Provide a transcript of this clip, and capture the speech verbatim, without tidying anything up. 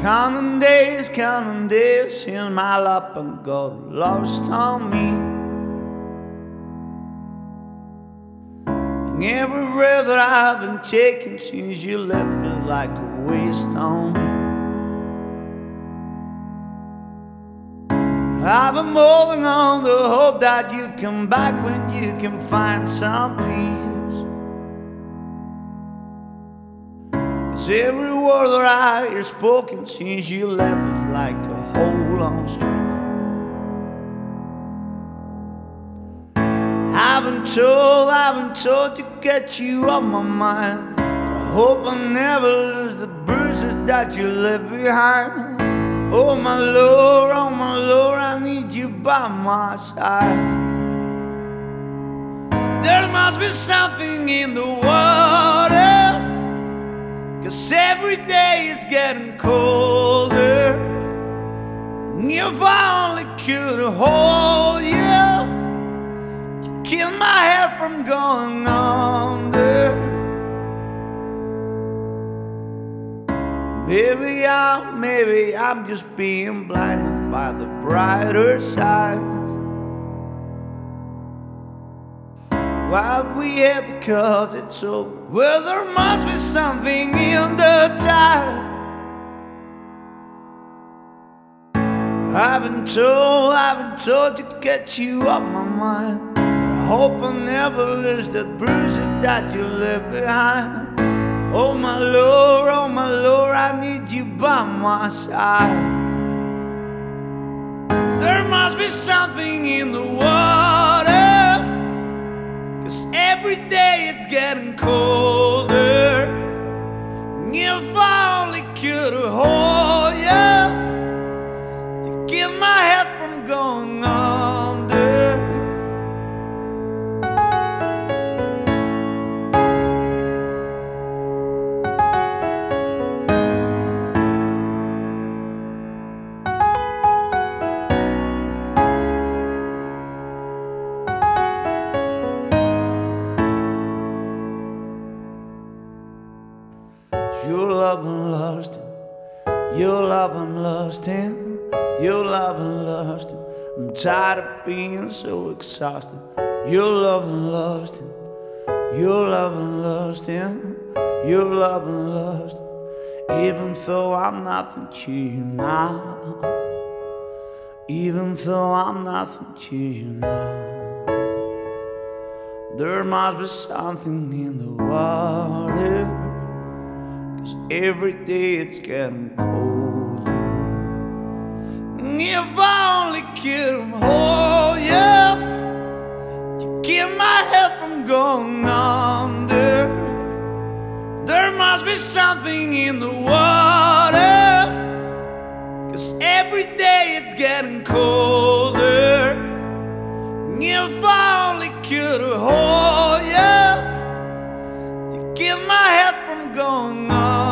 Counting days, counting days, since my love and got lost on me. And every breath that I've been taking since you left feels like a waste on me. I've been holding on to hope that you come back when you can find some peace. Every word that I hear spoken since you left is like a hole on the street. I've been told, I've been told to get you off my mind, but I hope I never lose the bruises that you left behind. Oh my Lord, oh my Lord, I need you by my side. There must be something in the water, 'cause every day is getting colder. And if I only could hold you, you'd kill my head from going under. Maybe I'm, maybe I'm just being blinded by the brighter side. While we had because it's over, well, there must be something in the tide. I've been told, I've been told to get you off my mind, but I hope I never lose the bruises that you left behind. Oh my Lord, oh my Lord, I need you by my side. There must be something in the water, 'cause every day it's getting colder. And if I only could hold you, to keep my head from going under. Your love and lost him, your love and lost him, your love and lost him. I'm tired of being so exhausted. Your love and lost him, your love and lost him, your love and lost him. Even though I'm nothing to you now, even though I'm nothing to you now, there must be something in the water, 'cause every day it's getting colder. And if I only could hold you, to keep my head from going under. There must be something in the water, 'cause every day it's getting colder. And if I only could hold you, to keep my head from going on.